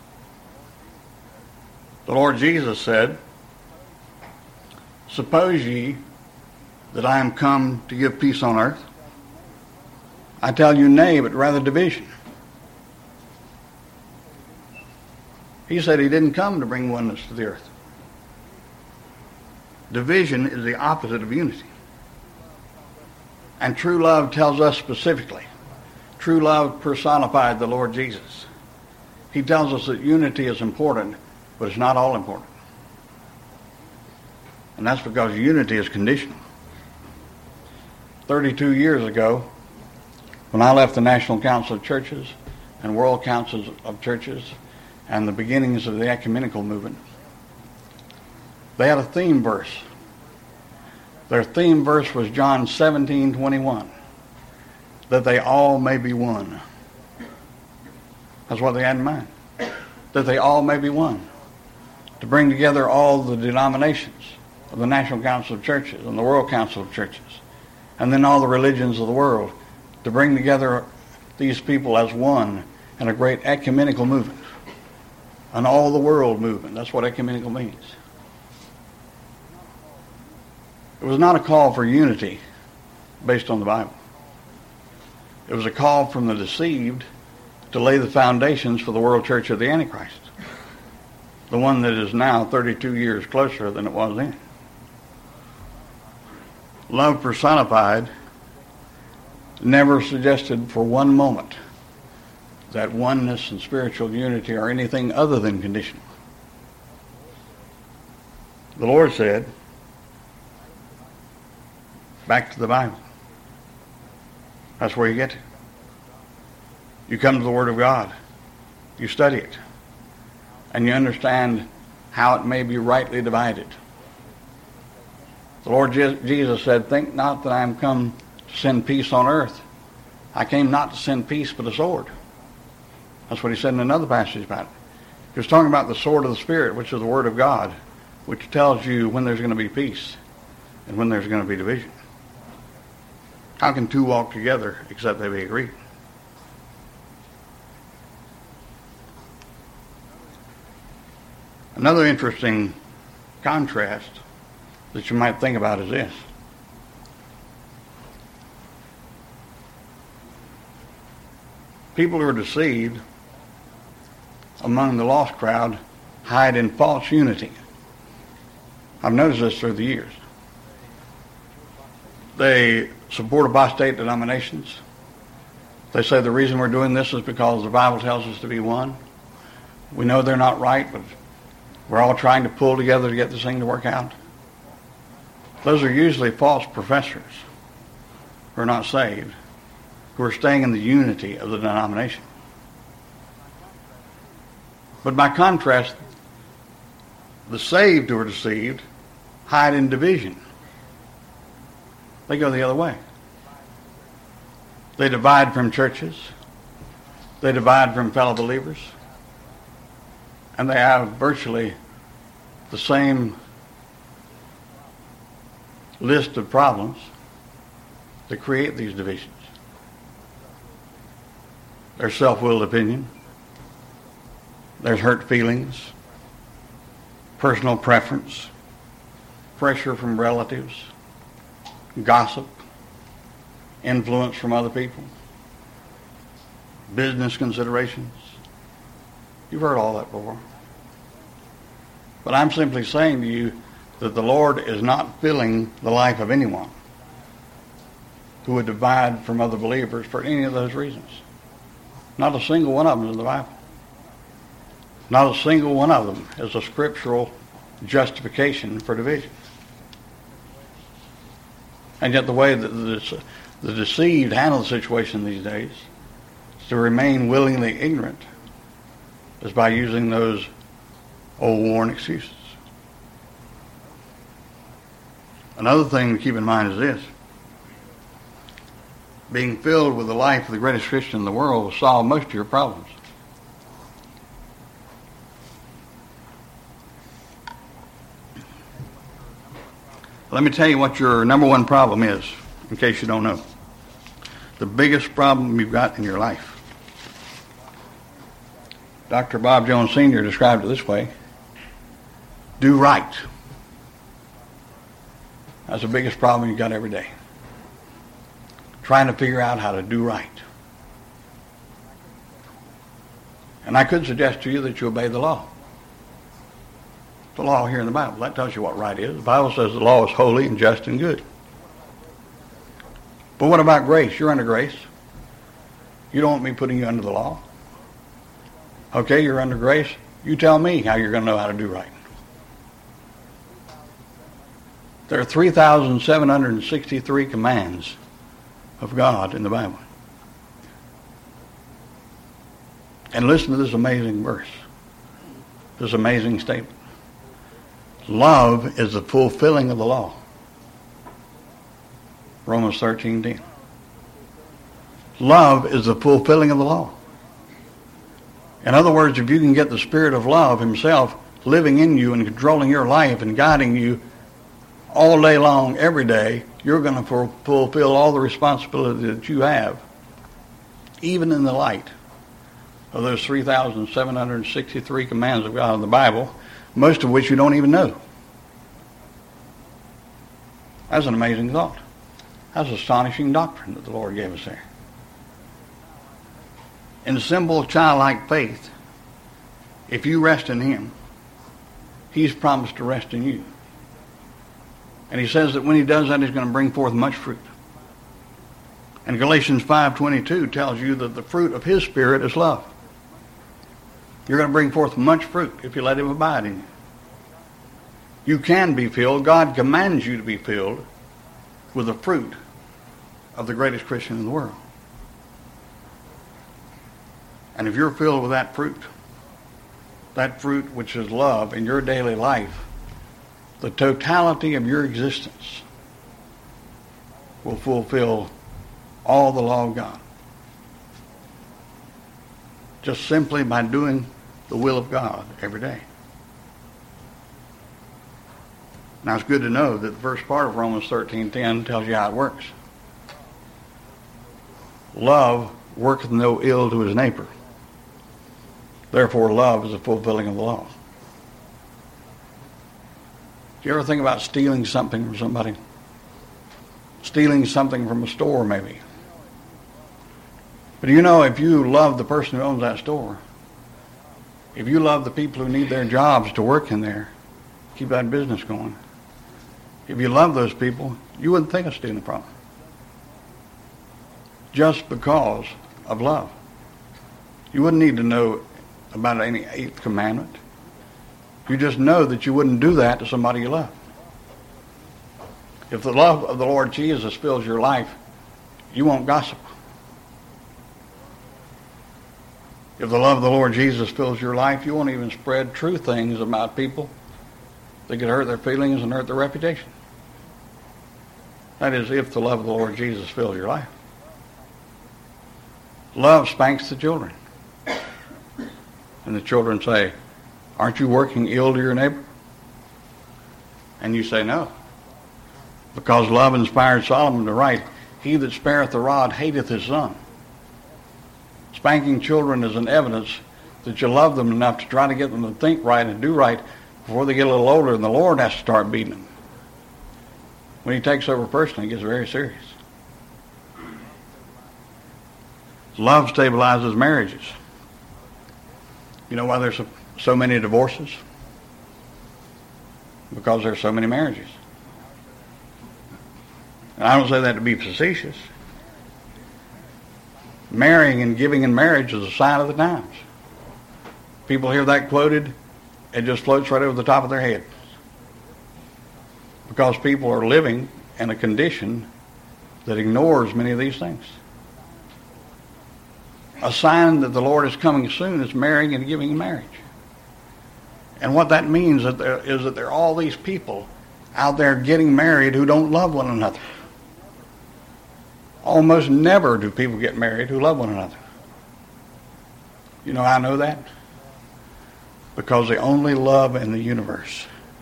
The Lord Jesus said, "Suppose ye that I am come to give peace on earth? I tell you, nay, but rather division." He said he didn't come to bring oneness to the earth. Division is the opposite of unity. And true love tells us specifically. True love personified the Lord Jesus. He tells us that unity is important, but it's not all important. And that's because unity is conditional. thirty-two years ago, when I left the National Council of Churches and World Councils of Churches and the beginnings of the ecumenical movement, they had a theme verse. Their theme verse was John seventeen twenty-one, that they all may be one. That's what they had in mind, that they all may be one, to bring together all the denominations of the National Council of Churches and the World Council of Churches and then all the religions of the world, to bring together these people as one in a great ecumenical movement, an all-the-world movement. That's what ecumenical means. It was not a call for unity based on the Bible. It was a call from the deceived to lay the foundations for the world church of the Antichrist, the one that is now thirty-two years closer than it was then. Love personified never suggested for one moment that oneness and spiritual unity are anything other than conditional. The Lord said, back to the Bible. That's where you get it. You come to the Word of God. You study it. And you understand how it may be rightly divided. The Lord Jesus said, think not that I am come to send peace on earth. I came not to send peace but a sword. That's what he said in another passage about it. He was talking about the sword of the Spirit, which is the Word of God, which tells you when there's going to be peace and when there's going to be division. How can two walk together except they be agreed? Another interesting contrast that you might think about is this. People who are deceived among the lost crowd hide in false unity. I've noticed this through the years. They support apostate denominations. They say the reason we're doing this is because the Bible tells us to be one. We know they're not right, but we're all trying to pull together to get this thing to work out. Those are usually false professors who are not saved, who are staying in the unity of the denomination. But by contrast, the saved who are deceived hide in division. They go the other way. They divide from churches. They divide from fellow believers. And they have virtually the same list of problems that create these divisions. There's self-willed opinion. There's hurt feelings, personal preference, pressure from relatives, gossip, influence from other people, business considerations. You've heard all that before. But I'm simply saying to you that the Lord is not filling the life of anyone who would divide from other believers for any of those reasons. Not a single one of them is in the Bible. Not a single one of them is a scriptural justification for division. And yet the way that the, the deceived handle the situation these days is to remain willingly ignorant is by using those old worn excuses. Another thing to keep in mind is this. Being filled with the life of the greatest Christian in the world will solve most of your problems. Let me tell you what your number one problem is, in case you don't know. The biggest problem you've got in your life. Doctor Bob Jones Senior described it this way. Do right. That's the biggest problem you've got every day. Trying to figure out how to do right. And I could suggest to you that you obey the law. The law here in the Bible. That tells you what right is. The Bible says the law is holy and just and good. But what about grace? You're under grace. You don't want me putting you under the law. Okay, you're under grace. You tell me how you're going to know how to do right. There are three thousand seven hundred sixty-three commands of God in the Bible. And listen to this amazing verse. This amazing statement. Love is the fulfilling of the law. Romans thirteen ten. Love is the fulfilling of the law. In other words, if you can get the Spirit of love himself living in you and controlling your life and guiding you all day long, every day, you're going to fulfill all the responsibility that you have, even in the light of those three thousand seven hundred sixty-three commands of God in the Bible, most of which you don't even know. That's an amazing thought. That's astonishing doctrine that the Lord gave us there. In simple childlike faith, if you rest in Him, He's promised to rest in you. And He says that when He does that, He's going to bring forth much fruit. And Galatians five twenty-two tells you that the fruit of His Spirit is love. You're going to bring forth much fruit if you let Him abide in you. You can be filled. God commands you to be filled with the fruit of the greatest Christian in the world. And if you're filled with that fruit, that fruit which is love in your daily life, the totality of your existence will fulfill all the law of God. Just simply by doing the will of God every day. Now it's good to know that the first part of Romans thirteen ten tells you how it works. Love worketh no ill to his neighbor. Therefore love is a fulfilling of the law. Do you ever think about stealing something from somebody? Stealing something from a store maybe. But you know, if you love the person who owns that store, if you love the people who need their jobs to work in there, keep that business going, if you love those people, you wouldn't think of stealing from them. Just because of love. You wouldn't need to know about any eighth commandment. You just know that you wouldn't do that to somebody you love. If the love of the Lord Jesus fills your life, you won't gossip. If the love of the Lord Jesus fills your life, you won't even spread true things about people that could hurt their feelings and hurt their reputation. That is, if the love of the Lord Jesus fills your life. Love spanks the children. And the children say, aren't you working ill to your neighbor? And you say, no. Because love inspired Solomon to write, he that spareth the rod hateth his son. Spanking children is an evidence that you love them enough to try to get them to think right and do right before they get a little older and the Lord has to start beating them. When He takes over personally, it gets very serious. Love stabilizes marriages. You know why there's so many divorces? Because there's so many marriages. And I don't say that to be facetious. Marrying and giving in marriage is a sign of the times. People hear that quoted, it just floats right over the top of their head. Because people are living in a condition that ignores many of these things. A sign that the Lord is coming soon is marrying and giving in marriage. And what that means is that there, is that there are all these people out there getting married who don't love one another. Almost never do people get married who love one another. You know how I know that? Because the only love in the universe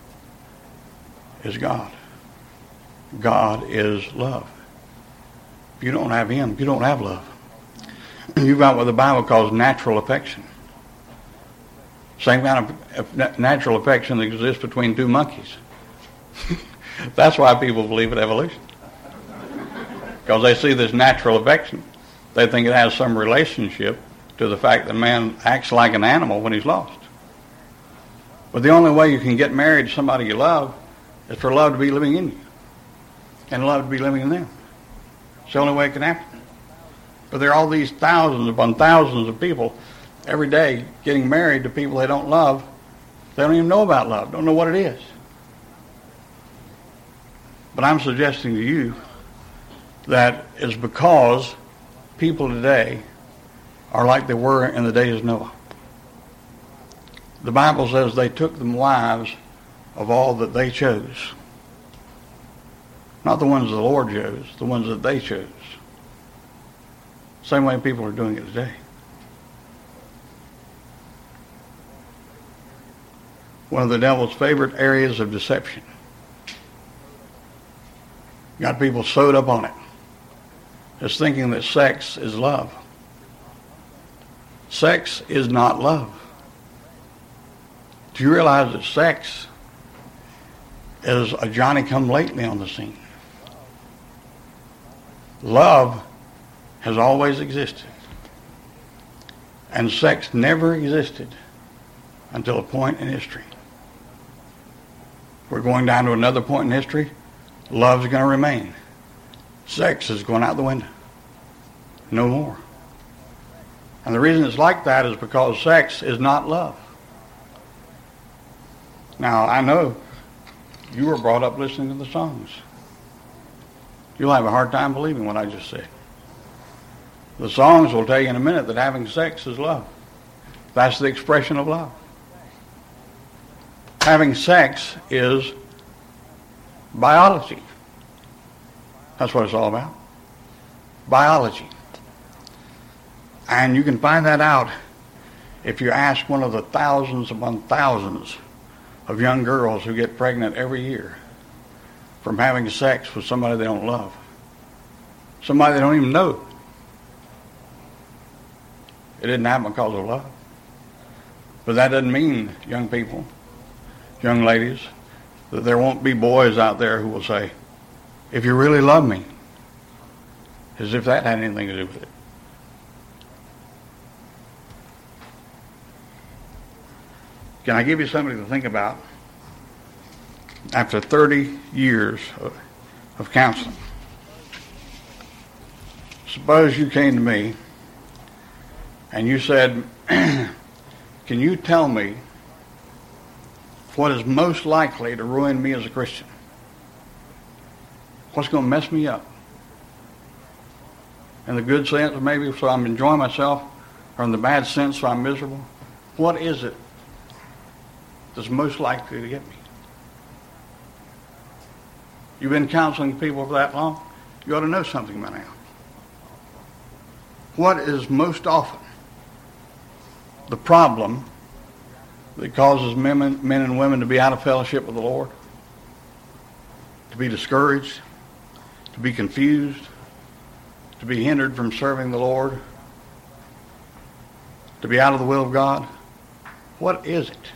is God. God is love. If you don't have Him, you don't have love. You've got what the Bible calls natural affection. Same kind of natural affection that exists between two monkeys. That's why people believe in evolution. Because they see this natural affection. They think it has some relationship to the fact that man acts like an animal when he's lost. But the only way you can get married to somebody you love is for love to be living in you. And love to be living in them. It's the only way it can happen. But there are all these thousands upon thousands of people every day getting married to people they don't love. They don't even know about love, don't know what it is. But I'm suggesting to you that it's because people today are like they were in the days of Noah. The Bible says they took them wives of all that they chose. Not the ones the Lord chose, the ones that they chose. Same way people are doing it today. One of the devil's favorite areas of deception Got people sewed up on it. Just thinking that sex is love. Sex is not love. Do you realize that sex is a Johnny-come-lately on the scene? Love has always existed. And sex never existed until a point in history. We're going down to another point in history. Love's going to remain. Sex is going out the window. No more. And the reason it's like that is because sex is not love. Now, I know you were brought up listening to the songs. You'll have a hard time believing what I just said. The songs will tell you in a minute that having sex is love. That's the expression of love. Having sex is biology. That's what it's all about. Biology. And you can find that out if you ask one of the thousands upon thousands of young girls who get pregnant every year from having sex with somebody they don't love. Somebody they don't even know. It didn't happen because of love. But that doesn't mean, young people, young ladies, that there won't be boys out there who will say, if you really love me, as if that had anything to do with it. Can I give you something to think about? After thirty years of, of counseling, suppose you came to me and you said, can you tell me what is most likely to ruin me as a Christian? What's going to mess me up? In the good sense, maybe so I'm enjoying myself, or in the bad sense, so I'm miserable. What is it that's most likely to get me? You've been counseling people for that long? You ought to know something by now. What is most often the problem that causes men, men and women to be out of fellowship with the Lord? To be discouraged? To be confused? To be hindered from serving the Lord? To be out of the will of God? What is it?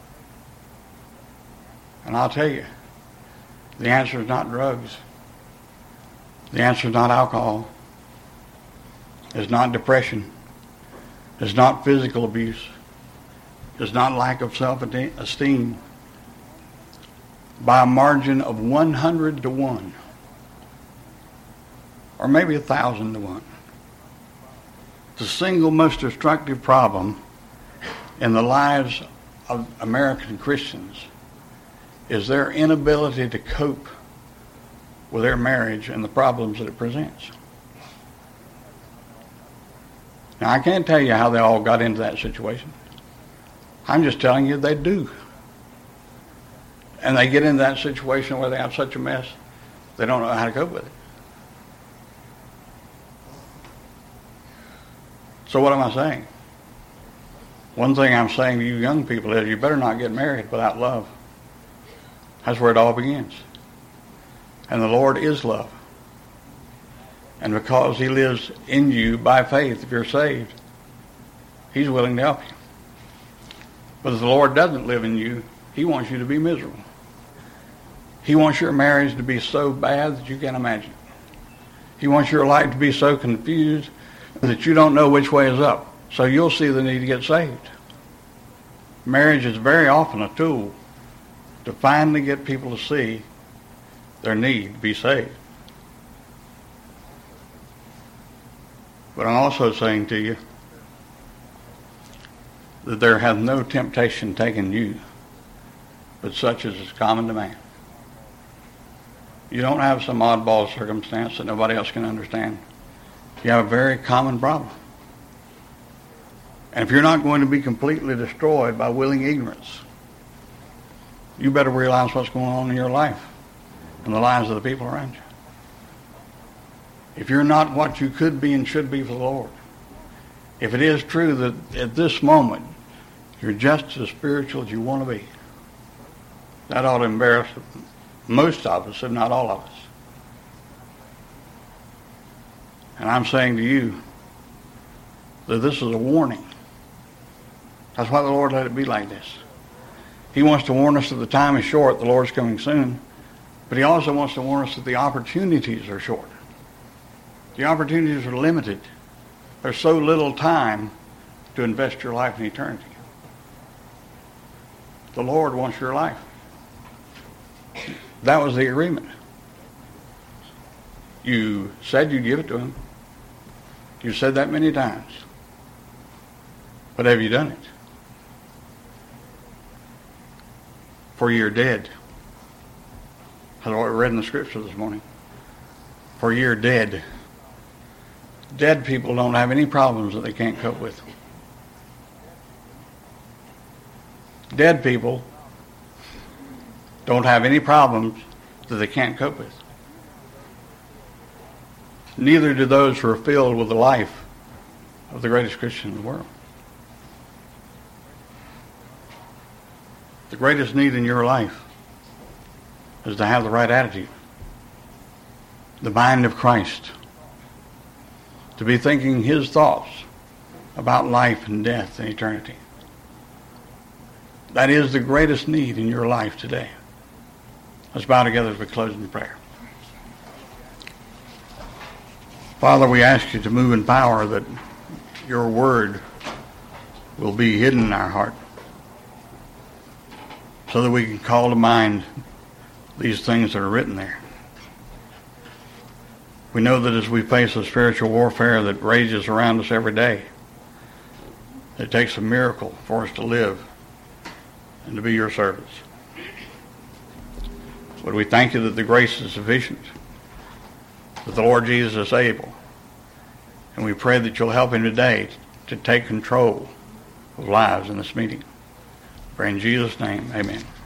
And I'll tell you, the answer is not drugs. The answer is not alcohol. It's not depression. It's not physical abuse. It's not lack of self-esteem. By a margin of one hundred to one, or maybe a thousand to one, the single most destructive problem in the lives of American Christians is their inability to cope with their marriage and the problems that it presents. Now, I can't tell you how they all got into that situation. I'm just telling you they do. And they get into that situation where they have such a mess, they don't know how to cope with it. So what am I saying? One thing I'm saying to you young people is you better not get married without love. That's where it all begins. And the Lord is love. And because he lives in you by faith, if you're saved, he's willing to help you. But if the Lord doesn't live in you, he wants you to be miserable. He wants your marriage to be so bad that you can't imagine. He wants your life to be so confused that you don't know which way is up. So you'll see the need to get saved. Marriage is very often a tool to finally get people to see their need to be saved. But I'm also saying to you that there hath no temptation taken you, but such as is common to man. You don't have some oddball circumstance that nobody else can understand. You have a very common problem. And if you're not going to be completely destroyed by willing ignorance, you better realize what's going on in your life and the lives of the people around you. If you're not what you could be and should be for the Lord, if it is true that at this moment you're just as spiritual as you want to be, that ought to embarrass most of us, if not all of us. And I'm saying to you that this is a warning. That's why the Lord let it be like this. He wants to warn us that the time is short, the Lord's coming soon, but he also wants to warn us that the opportunities are short. The opportunities are limited. There's so little time to invest your life in eternity. The Lord wants your life. That was the agreement. You said you'd give it to him. You said that many times. But have you done it? For you're dead. That's what we read in the scripture this morning. For you're dead. Dead people don't have any problems that they can't cope with. Dead people don't have any problems that they can't cope with. Neither do those who are filled with the life of the greatest Christian in the world. The greatest need in your life is to have the right attitude, the mind of Christ, to be thinking his thoughts about life and death and eternity. That is the greatest need in your life today. Let's bow together as we close in prayer. Father, we ask you to move in power that your word will be hidden in our heart so that we can call to mind these things that are written there. We know that as we face the spiritual warfare that rages around us every day, it takes a miracle for us to live and to be your servants. But we thank you that the grace is sufficient, that the Lord Jesus is able. And we pray that you'll help him today to take control of lives in this meeting. Pray in Jesus' name, amen.